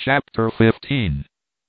Chapter 15.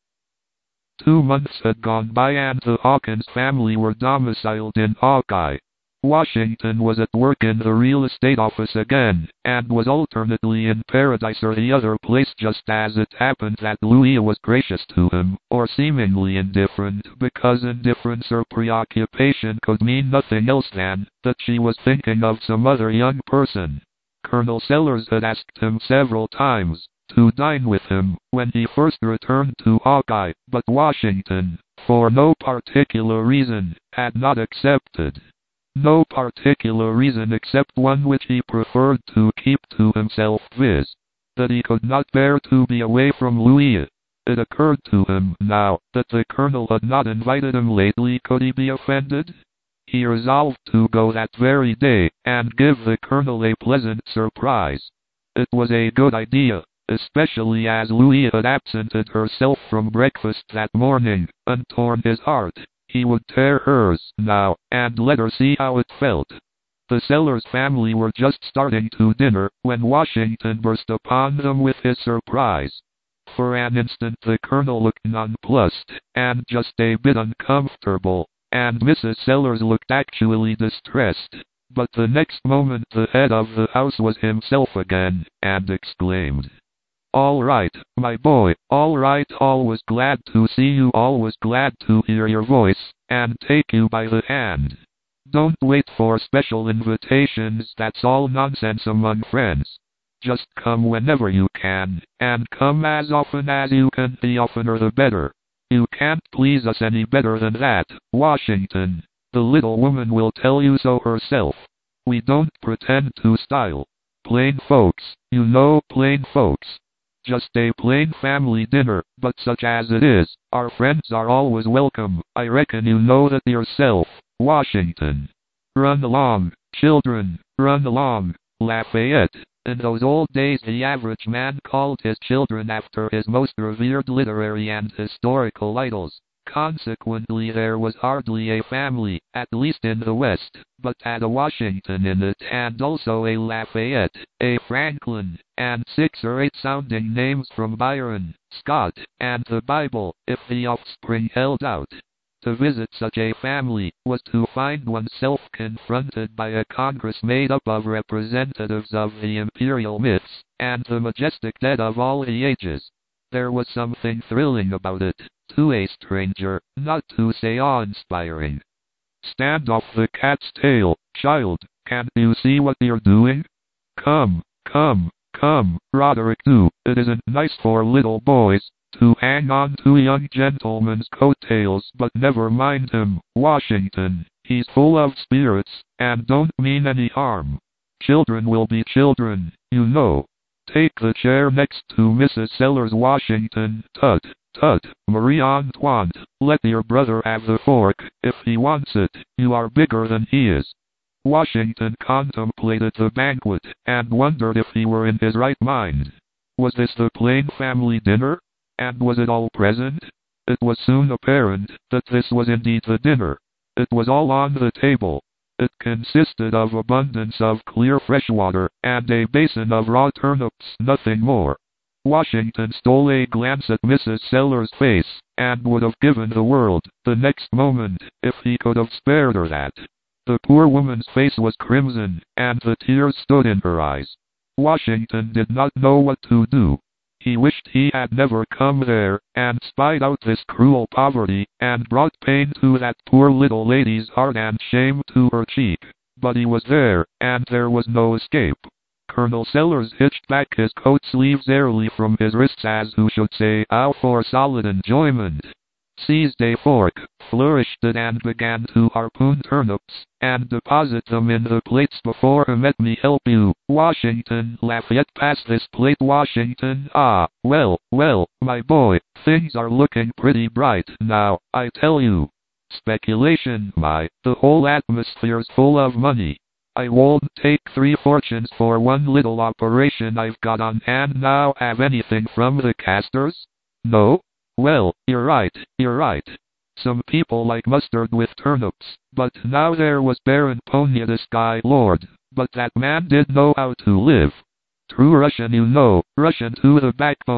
2 months had gone by and the Hawkins family were domiciled in Hawkeye. Washington was at work in the real estate office again, and was alternately in Paradise or the other place, just as it happened that Louisa was gracious to him, or seemingly indifferent, because indifference or preoccupation could mean nothing else than that she was thinking of some other young person. Colonel Sellers had asked him several times to dine with him when he first returned to Hawkeye, but Washington, for no particular reason, had not accepted. No particular reason except one which he preferred to keep to himself, viz., that he could not bear to be away from Louisa. It occurred to him now that the Colonel had not invited him lately. Could he be offended? He resolved to go that very day, and give the Colonel a pleasant surprise. It was a good idea, especially as Louisa had absented herself from breakfast that morning, and torn his heart. He would tear hers now, and let her see how it felt. The Sellers family were just starting to dinner, when Washington burst upon them with his surprise. For an instant the Colonel looked nonplussed, and just a bit uncomfortable, and Mrs. Sellers looked actually distressed. But the next moment the head of the house was himself again, and exclaimed, "All right, my boy, all right, always glad to see you, always glad to hear your voice, and take you by the hand. Don't wait for special invitations, that's all nonsense among friends. Just come whenever you can, and come as often as you can, the oftener the better. You can't please us any better than that, Washington. The little woman will tell you so herself. We don't pretend to style. Plain folks, you know, plain folks. Just a plain family dinner, but such as it is, our friends are always welcome. I reckon you know that yourself, Washington. Run along, children, run along." Lafayette. In those old days the average man called his children after his most revered literary and historical idols. Consequently there was hardly a family, at least in the West, but had a Washington in it, and also a Lafayette, a Franklin, and 6 or 8 sounding names from Byron, Scott, and the Bible, if the offspring held out. To visit such a family was to find oneself confronted by a Congress made up of representatives of the imperial myths, and the majestic dead of all the ages. There was something thrilling about it, to a stranger, not to say awe-inspiring. "Stand off the cat's tail, child, can't you see what you're doing? Come, come, come, Roderick, do. It isn't nice for little boys to hang on to young gentlemen's coattails, but never mind him, Washington. He's full of spirits, and don't mean any harm. Children will be children, you know. Take the chair next to Mrs. Sellers, Washington. Tut, tut, Marie Antoinette, let your brother have the fork, if he wants it. You are bigger than he is." Washington contemplated the banquet, and wondered if he were in his right mind. Was this the plain family dinner? And was it all present? It was soon apparent that this was indeed the dinner. It was all on the table. It consisted of abundance of clear fresh water, and a basin of raw turnips, nothing more. Washington stole a glance at Mrs. Sellers' face, and would have given the world, the next moment, if he could have spared her that. The poor woman's face was crimson, and the tears stood in her eyes. Washington did not know what to do. He wished he had never come there, and spied out this cruel poverty, and brought pain to that poor little lady's heart and shame to her cheek. But he was there, and there was no escape. Colonel Sellers hitched back his coat sleeves airily from his wrists, as who should say, "Now for solid enjoyment." Seized a fork, flourished it, and began to harpoon turnips, and deposit them in the plates before him. "Let me help you, Washington." "Lafayette, pass this plate, Washington." "Ah, well, well, my boy, things are looking pretty bright now, I tell you. Speculation, the whole atmosphere's full of money. I won't take 3 fortunes for one little operation I've got on hand now. Have anything from the Castors? No? Well, you're right, you're right. Some people like mustard with turnips, but now there was Baron Poniatowski, Lord, but that man did know how to live. True Russian, you know, Russian to the backbone.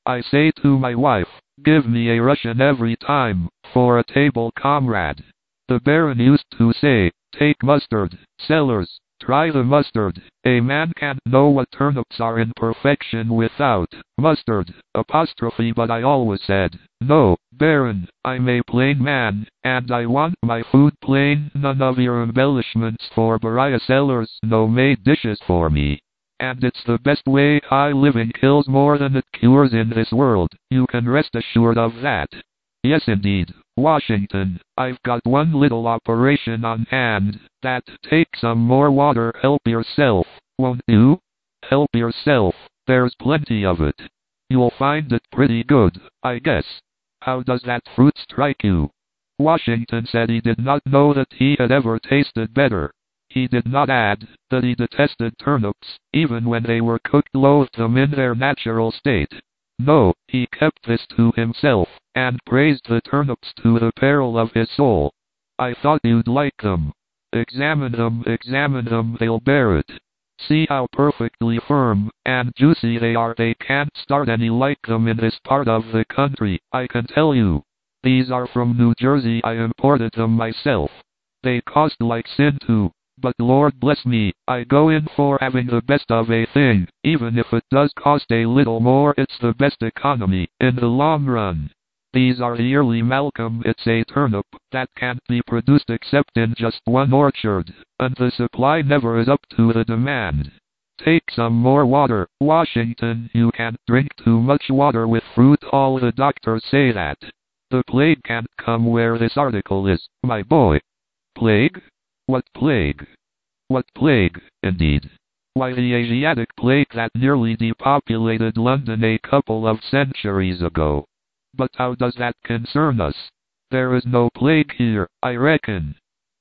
I say to my wife, give me a Russian every time, for a table comrade. The Baron used to say, take mustard, Sellers, try the mustard. A man can't know what turnips are in perfection without mustard, apostrophe. But I always said, no, Baron, I'm a plain man, and I want my food plain, none of your embellishments for Beriah Sellers, no made dishes for me. And it's the best way. High living kills more than it cures in this world, you can rest assured of that. Yes indeed, Washington, I've got one little operation on hand, that take some more water. Help yourself, won't you? Help yourself, there's plenty of it. You'll find it pretty good, I guess. How does that fruit strike you? Washington said he did not know that he had ever tasted better. He did not add that he detested turnips, even when they were cooked, loathed them in their natural state. No, he kept this to himself, and praised the turnips to the peril of his soul. I thought you'd like them. Examine them, they'll bear it. See how perfectly firm and juicy they are. They can't start any like them in this part of the country, I can tell you. These are from New Jersey, I imported them myself. They cost like sin too. But Lord bless me, I go in for having the best of a thing, even if it does cost a little more. It's the best economy, in the long run. These are yearly Malcolm. It's a turnip that can't be produced except in just one orchard, and the supply never is up to the demand. Take some more water, Washington. You can't drink too much water with fruit. All the doctors say that. The plague can't come where this article is, my boy. Plague? What plague? What plague, indeed? Why, the Asiatic plague that nearly depopulated London a couple of centuries ago. But how does that concern us? There is no plague here, I reckon.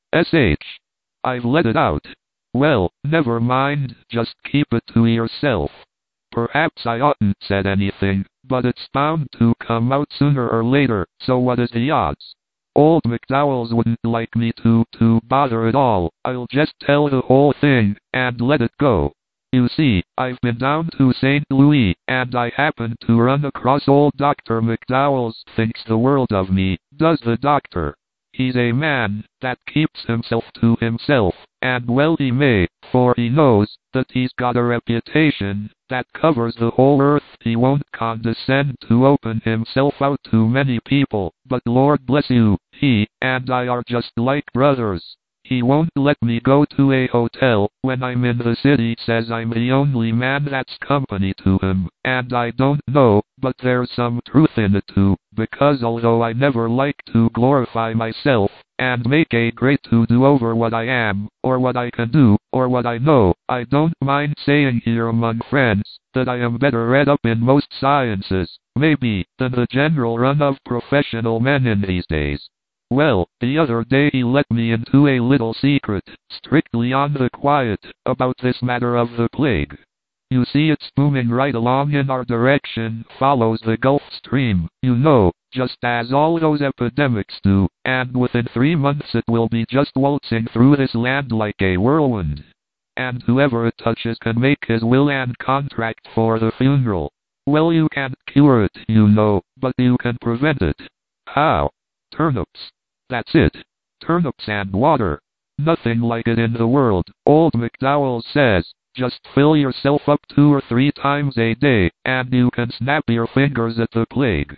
I've let it out. Well, never mind, just keep it to yourself. Perhaps I oughtn't said anything, but it's bound to come out sooner or later, so what is the odds? Old McDowells wouldn't like me to bother at all. I'll just tell the whole thing, and let it go. You see, I've been down to St. Louis, and I happened to run across old Dr. McDowells. Thinks the world of me, does the doctor. He's a man that keeps himself to himself, and well he may, for he knows that he's got a reputation that covers the whole earth. He won't condescend to open himself out to many people, but Lord bless you, he and I are just like brothers. He won't let me go to a hotel when I'm in the city. Says I'm the only man that's company to him, and I don't know, but there's some truth in it too, because although I never like to glorify myself, and make a great to-do over what I am, or what I can do, or what I know, I don't mind saying here among friends, that I am better read up in most sciences, maybe, than the general run of professional men in these days. Well, the other day he let me into a little secret, strictly on the quiet, about this matter of the plague. You see, it's booming right along in our direction, follows the Gulf Stream, you know, just as all those epidemics do, and within 3 months it will be just waltzing through this land like a whirlwind. And whoever it touches can make his will and contract for the funeral. Well, you can't cure it, you know, but you can prevent it. How? Turnips. That's it. Turnips and water. Nothing like it in the world. Old McDowell says, just fill yourself up 2 or 3 times a day, and you can snap your fingers at the plague.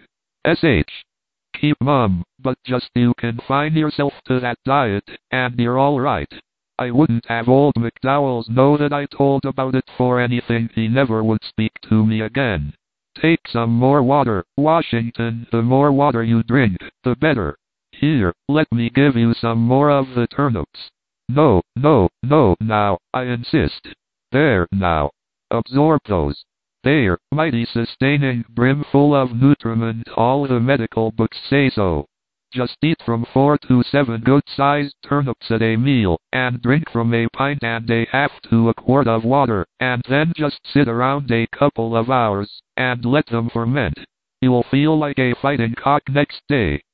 Keep mum, but just you confine yourself to that diet, and you're alright. I wouldn't have old McDowells know that I told about it for anything. He never would speak to me again. Take some more water, Washington. The more water you drink, the better. Here, let me give you some more of the turnips. No, now, I insist. There, now. Absorb those. They're mighty sustaining, brimful of nutriment. All the medical books say so. Just eat from 4 to 7 good-sized turnips at a meal, and drink from a pint and a half to a quart of water, and then just sit around a couple of hours, and let them ferment. You'll feel like a fighting cock next day.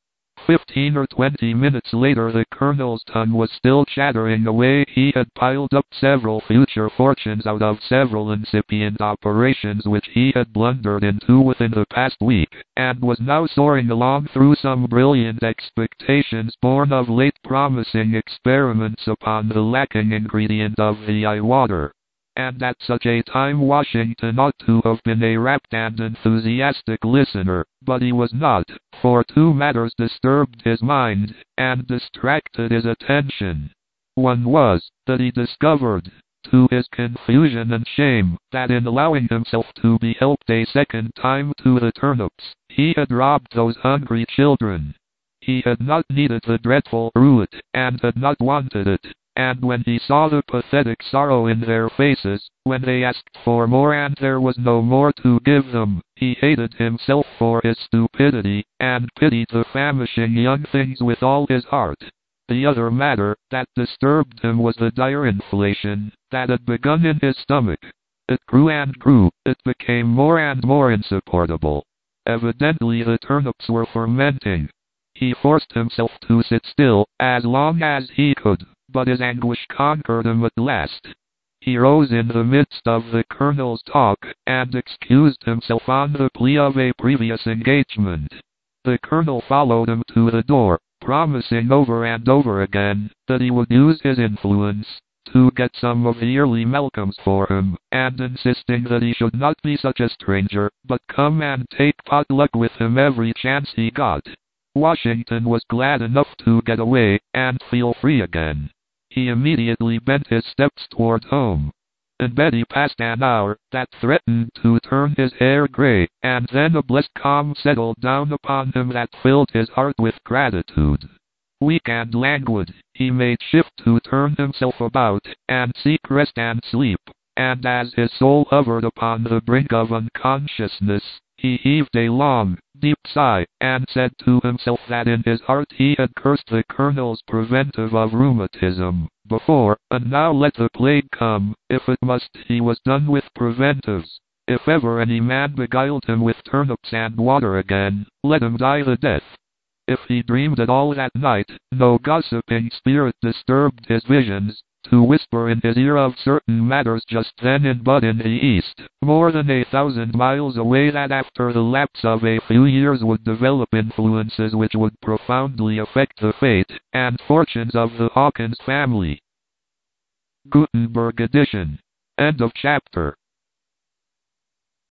15 or 20 minutes later the Colonel's tongue was still chattering away. He had piled up several future fortunes out of several incipient operations which he had blundered into within the past week, and was now soaring along through some brilliant expectations born of late promising experiments upon the lacking ingredient of VI water. And at such a time Washington ought to have been a rapt and enthusiastic listener, but he was not, for two matters disturbed his mind, and distracted his attention. One was, that he discovered, to his confusion and shame, that in allowing himself to be helped a second time to the turnips, he had robbed those hungry children. He had not needed the dreadful root, and had not wanted it. And when he saw the pathetic sorrow in their faces, when they asked for more and there was no more to give them, he hated himself for his stupidity, and pitied the famishing young things with all his heart. The other matter that disturbed him was the dire inflation that had begun in his stomach. It grew and grew, it became more and more insupportable. Evidently the turnips were fermenting. He forced himself to sit still, as long as he could. But his anguish conquered him at last. He rose in the midst of the Colonel's talk, and excused himself on the plea of a previous engagement. The Colonel followed him to the door, promising over and over again that he would use his influence to get some of the yearly Malcolms for him, and insisting that he should not be such a stranger, but come and take potluck with him every chance he got. Washington was glad enough to get away, and feel free again. He immediately bent his steps toward home. In bed he passed an hour that threatened to turn his hair gray, and then a blessed calm settled down upon him that filled his heart with gratitude. Weak and languid, he made shift to turn himself about, and seek rest and sleep, and as his soul hovered upon the brink of unconsciousness, he heaved a long, deep sigh, and said to himself that in his heart he had cursed the Colonel's preventive of rheumatism before, and now let the plague come, if it must. He was done with preventives. If ever any man beguiled him with turnips and water again, let him die the death. If he dreamed at all that night, no gossiping spirit disturbed his visions, to whisper in his ear of certain matters just then in bud in the east, more than 1,000 miles away, that after the lapse of a few years would develop influences which would profoundly affect the fate and fortunes of the Hawkins family. Gutenberg edition. End of chapter.